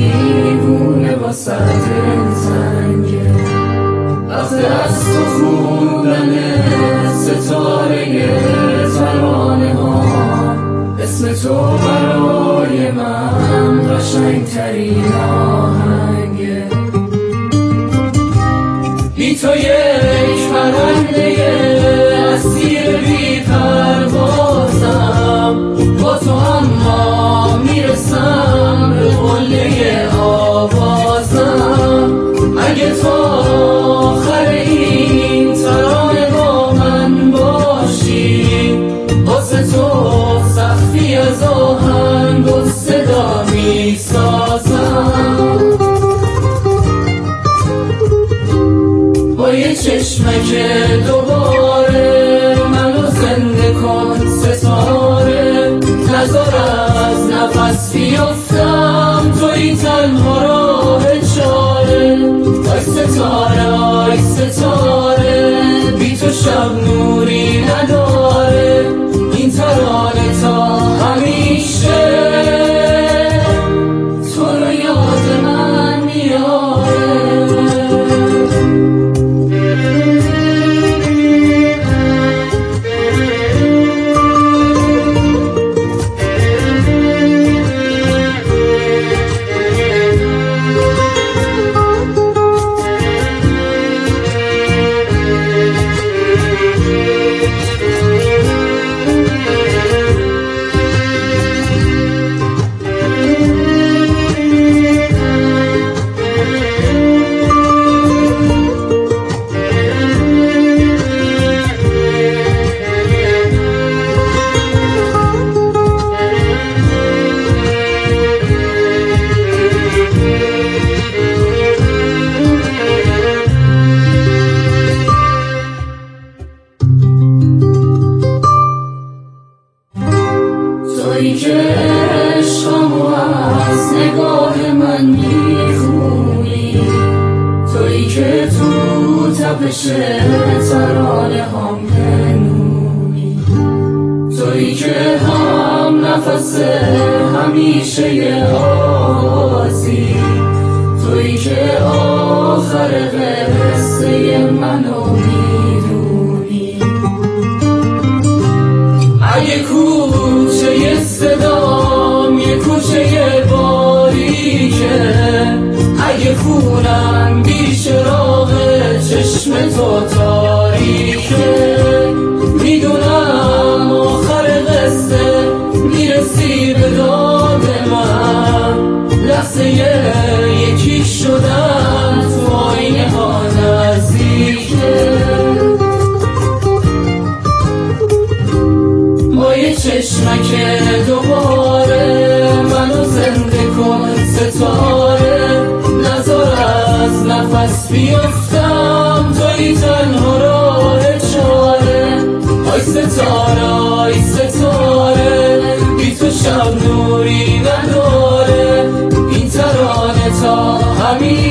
دیوونه با سطح تنگه وقت از تو خوندن ستاره ترانه ها اسم تو برای من قشنگترین آهنگه بی تو یک پرنده اسیر بی پروازم با تو اما میرسم به قله آوازم اگه تو آخر این ترانه با من باشی واسه تو سخفی از آهنگ و صدا میسازم با یه چشمک دوباره منو زنده کن ستاره نذار از نفس بیفتم توی تنها راه چاره آی ستاره آی ستاره بی تو شب نوری نداره این ترانه تا همیشه تو رو یاد من میاره تویی که عشقمو از نگاه من میخونی تویی که تو تپش ترانه هم پنهونی تویی که هم نفس همیشه آغازی تویی که آخر قصه منو میدونی اگه کوچه صدام یه کوچه باریکه اگه خونم بی چراغ چشم تو تاریکه میدونم آخر قصه میرسی به داد من لحظه یکی شدن تو آینه ها نزدیکه با یه چشمک دوباره منو زنده کن ستاره نذار از نفس بیفتم توی تنها راه چاره آی ستاره آی ستاره بی تو شب نوری نداره این ترانه تا همین